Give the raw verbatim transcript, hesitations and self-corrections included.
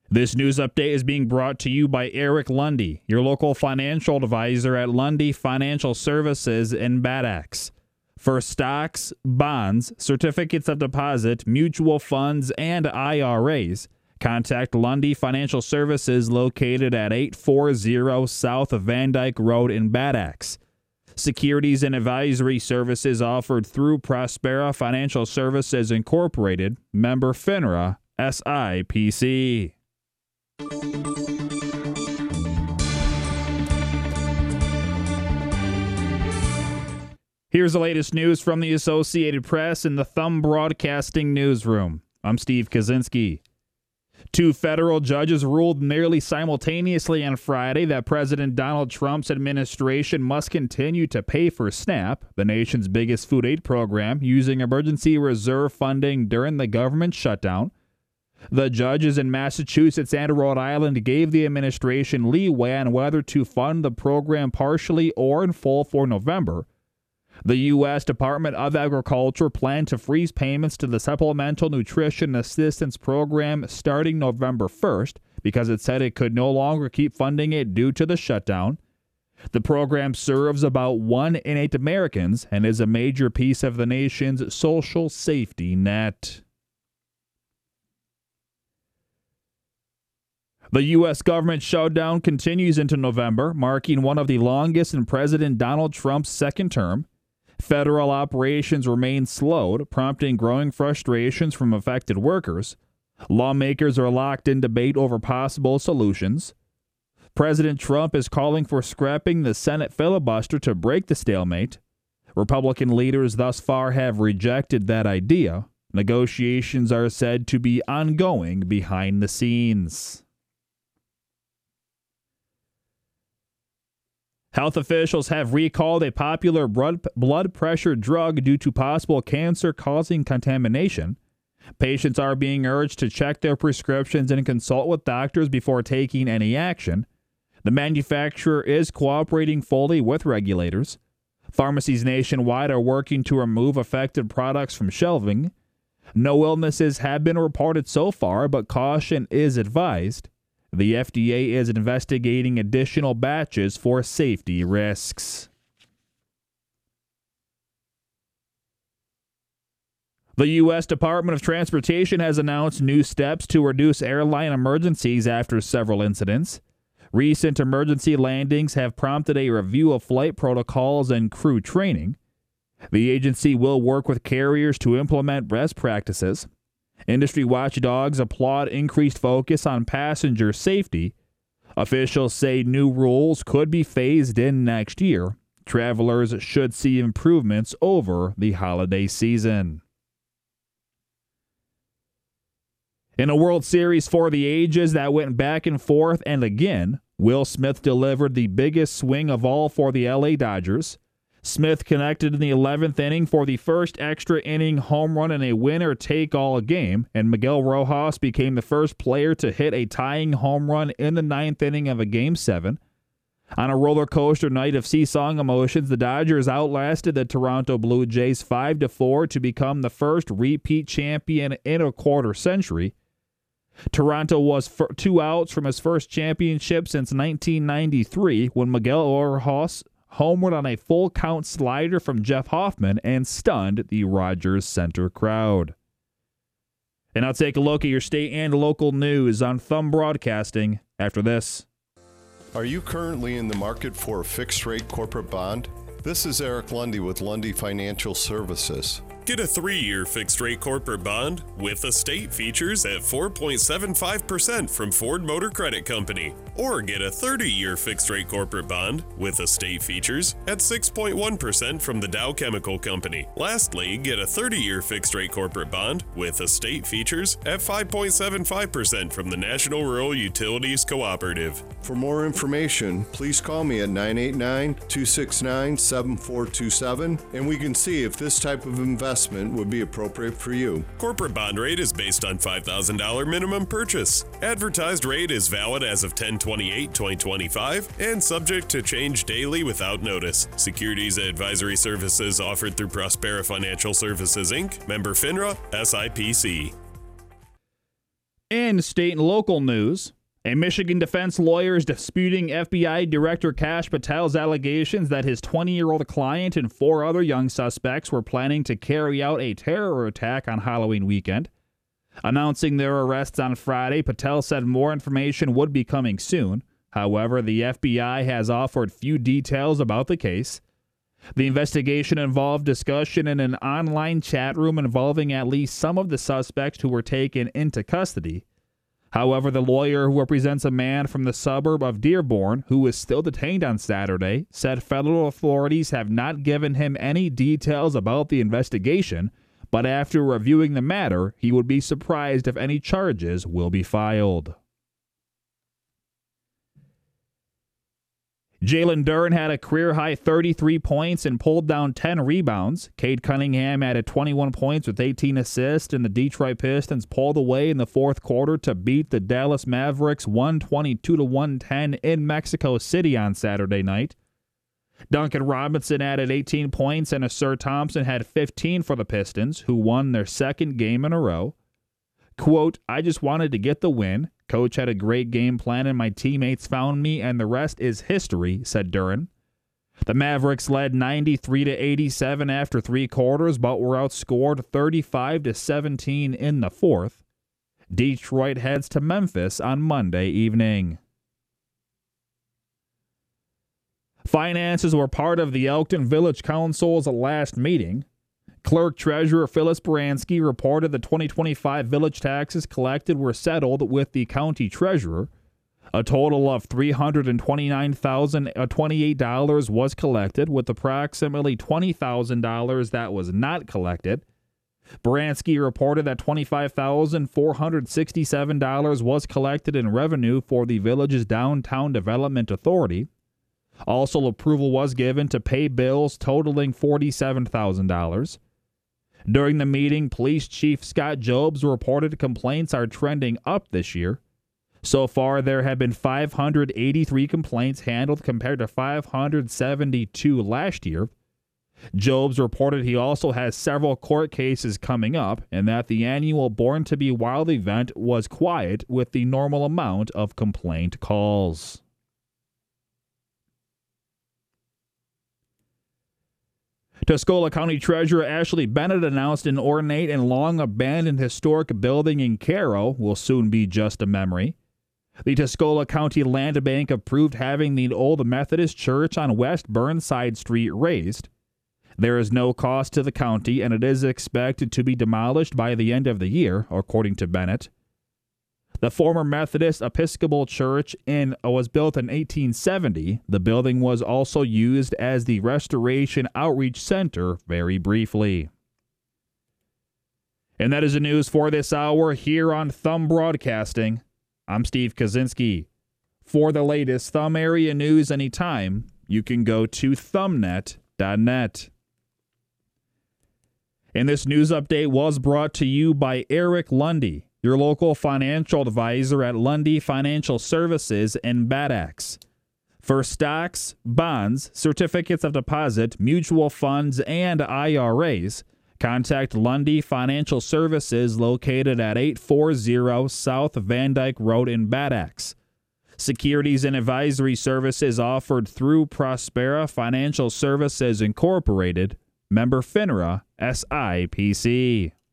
This news update is being brought to you by Eric Lundy, your local financial advisor at Lundy Financial Services in Bad Axe. For stocks, bonds, certificates of deposit, mutual funds, and I R As, contact Lundy Financial Services located at eight forty South Van Dyke Road in Bad Axe. Securities and advisory services offered through Prospera Financial Services Incorporated, member FINRA, S I P C. Here's the latest news from the Associated Press and the Thumb Broadcasting Newsroom. I'm Steve Kaczynski. Two federal judges ruled nearly simultaneously on Friday that President Donald Trump's administration must continue to pay for SNAP, the nation's biggest food aid program, using emergency reserve funding during the government shutdown. The judges in Massachusetts and Rhode Island gave the administration leeway on whether to fund the program partially or in full for November. The U S Department of Agriculture planned to freeze payments to the Supplemental Nutrition Assistance Program starting November first because it said it could no longer keep funding it due to the shutdown. The program serves about one in eight Americans and is a major piece of the nation's social safety net. The U S government shutdown continues into November, marking one of the longest in President Donald Trump's second term. Federal operations remain slowed, prompting growing frustrations from affected workers. Lawmakers are locked in debate over possible solutions. President Trump is calling for scrapping the Senate filibuster to break the stalemate. Republican leaders thus far have rejected that idea. Negotiations are said to be ongoing behind the scenes. Health officials have recalled a popular blood pressure drug due to possible cancer-causing contamination. Patients are being urged to check their prescriptions and consult with doctors before taking any action. The manufacturer is cooperating fully with regulators. Pharmacies nationwide are working to remove affected products from shelving. No illnesses have been reported so far, but caution is advised. The F D A is investigating additional batches for safety risks. The U S Department of Transportation has announced new steps to reduce airline emergencies after several incidents. Recent emergency landings have prompted a review of flight protocols and crew training. The agency will work with carriers to implement best practices. Industry watchdogs applaud increased focus on passenger safety. Officials say new rules could be phased in next year. Travelers should see improvements over the holiday season. In a World Series for the ages that went back and forth and again, Will Smith delivered the biggest swing of all for the L A Dodgers. Smith connected in the eleventh inning for the first extra inning home run in a winner-take-all game, and Miguel Rojas became the first player to hit a tying home run in the ninth inning of a Game seven. On a roller coaster night of seesawing emotions, the Dodgers outlasted the Toronto Blue Jays five to four to become the first repeat champion in a quarter century. Toronto was f- two outs from his first championship since nineteen ninety-three when Miguel Rojas homered on a full count slider from Jeff Hoffman and stunned the Rogers Center crowd. And I'll take a look at your state and local news on Thumb Broadcasting after this. Are you currently in the market for a fixed-rate corporate bond? This is Eric Lundy with Lundy Financial Services. Get a three-year fixed-rate corporate bond with estate features at four point seven five percent from Ford Motor Credit Company. Or get a thirty-year fixed-rate corporate bond with estate features at six point one percent from the Dow Chemical Company. Lastly, get a thirty-year fixed-rate corporate bond with estate features at five point seven five percent from the National Rural Utilities Cooperative. For more information, please call me at nine eight nine, two six nine, seven four two seven, and we can see if this type of investment would be appropriate for you. Corporate bond rate is based on five thousand dollars minimum purchase. Advertised rate is valid as of ten twenty-eight twenty twenty-five and subject to change daily without notice. Securities advisory services offered through Prospera Financial Services, Incorporated, member FINRA, S I P C. In state and local news, a Michigan defense lawyer is disputing F B I Director Kash Patel's allegations that his twenty-year-old client and four other young suspects were planning to carry out a terror attack on Halloween weekend. Announcing their arrests on Friday, Patel said more information would be coming soon. However, the F B I has offered few details about the case. The investigation involved discussion in an online chat room involving at least some of the suspects who were taken into custody. However, the lawyer, who represents a man from the suburb of Dearborn who was still detained on Saturday, said federal authorities have not given him any details about the investigation, but after reviewing the matter, he would be surprised if any charges will be filed. Jalen Duren had a career-high thirty-three points and pulled down ten rebounds. Cade Cunningham added twenty-one points with eighteen assists, and the Detroit Pistons pulled away in the fourth quarter to beat the Dallas Mavericks one twenty-two to one ten in Mexico City on Saturday night. Duncan Robinson added eighteen points, and Asur Thompson had fifteen for the Pistons, who won their second game in a row. Quote, "I just wanted to get the win. Coach had a great game plan and my teammates found me, and the rest is history," said Duren. The Mavericks led ninety-three to eighty-seven after three quarters, but were outscored thirty-five to seventeen in the fourth. Detroit heads to Memphis on Monday evening. Finances were part of the Elkton Village Council's last meeting. Clerk Treasurer Phyllis Baranski reported the twenty twenty-five village taxes collected were settled with the county treasurer. A total of three hundred twenty-nine thousand twenty-eight dollars was collected, with approximately twenty thousand dollars that was not collected. Baranski reported that twenty-five thousand four hundred sixty-seven dollars was collected in revenue for the village's Downtown Development Authority. Also, approval was given to pay bills totaling forty-seven thousand dollars. During the meeting, Police Chief Scott Jobs reported complaints are trending up this year. So far, there have been five hundred eighty-three complaints handled compared to five hundred seventy-two last year. Jobs reported he also has several court cases coming up and that the annual Born to be Wild event was quiet with the normal amount of complaint calls. Tuscola County Treasurer Ashley Bennett announced an ornate and long-abandoned historic building in Caro will soon be just a memory. The Tuscola County Land Bank approved having the old Methodist Church on West Burnside Street razed. There is no cost to the county, and it is expected to be demolished by the end of the year, according to Bennett. The former Methodist Episcopal Church in, was built in eighteen seventy. The building was also used as the Restoration Outreach Center very briefly. And that is the news for this hour here on Thumb Broadcasting. I'm Steve Kaczynski. For the latest Thumb area news anytime, you can go to thumbnet dot net. And this news update was brought to you by Eric Lundy, your local financial advisor at Lundy Financial Services in Bad Axe. For stocks, bonds, certificates of deposit, mutual funds, and I R As, contact Lundy Financial Services located at eight forty South Van Dyke Road in Bad Axe. Securities and advisory services offered through Prospera Financial Services Incorporated, member FINRA, S I P C.